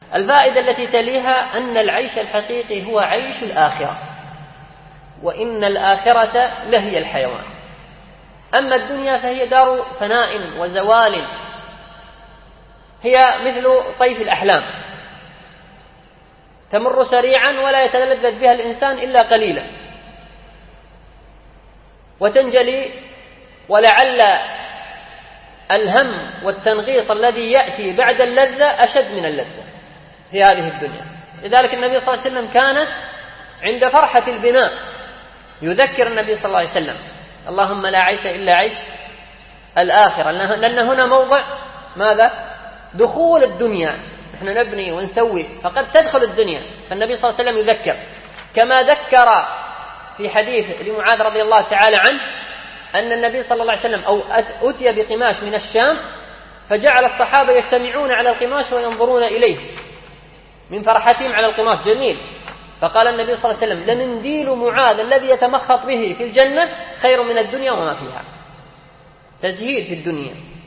الفائدة التي تليها أن العيش الحقيقي هو عيش الآخرة، وإن الآخرة لهي الحيوان. أما الدنيا فهي دار فناء وزوال، هي مثل طيف الأحلام تمر سريعا ولا يتلذذ بها الإنسان إلا قليلا، وتنجلي، ولعل الهم والتنغيص الذي يأتي بعد اللذة أشد من اللذة في هذه الدنيا. لذلك النبي صلى الله عليه وسلم كان عند فرحة البناء يذكر النبي صلى الله عليه وسلم: اللهم لا عيش إلا عيش الآخرة، لأن هنا موضع ماذا؟ دخول الدنيا، نحن نبني ونسوي فقد تدخل الدنيا. فالنبي صلى الله عليه وسلم يذكر، كما ذكر في حديث لمعاذ رضي الله تعالى عنه أن النبي صلى الله عليه وسلم أتي بقماش من الشام، فجعل الصحابة يجتمعون على القماش وينظرون إليه من فرحتهم على القماش جميل، فقال النبي صلى الله عليه وسلم: لمنديل معاذ الذي يتمخط به في الجنة خير من الدنيا وما فيها. تزهير في الدنيا